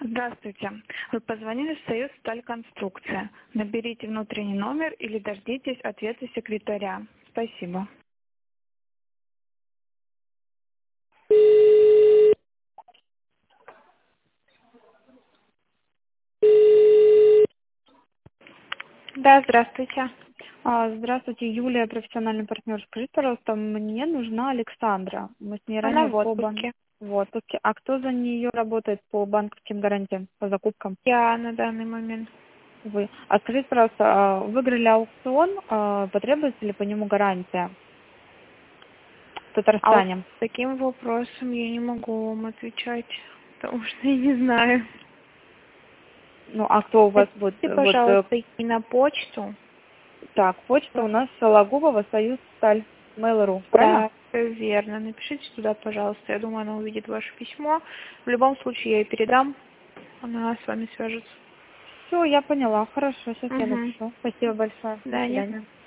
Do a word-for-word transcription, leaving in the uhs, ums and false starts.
Здравствуйте. Вы позвонили в Союз Стальконструкция. Наберите внутренний номер или дождитесь ответа секретаря. Спасибо. Да, здравствуйте. А, Здравствуйте, Юлия, профессиональный партнер. Скажите, пожалуйста, мне нужна Александра. Мы с ней Она ранее в по бан... отпуске. в отпуске. А кто за нее работает по банковским гарантиям, по закупкам? Я на данный момент. Вы. А скажите, пожалуйста, а, выиграли аукцион, а, потребуется ли по нему гарантия в А вот Татарстане? с таким вопросом я не могу вам отвечать, потому что я не знаю. Ну, а кто у вас будет? Хотите, Вот, э, пожалуйста, идти на почту? так, почта у нас Сологубова, Союз Сталь, Mail.ru, правильно? Да, всё верно. Напишите туда, пожалуйста. Я думаю, она увидит ваше письмо. В любом случае, я ей передам. Она с вами свяжется. Все, я поняла. Хорошо, сейчас я Угу. напишу. Спасибо большое. До Да, нет. свидания.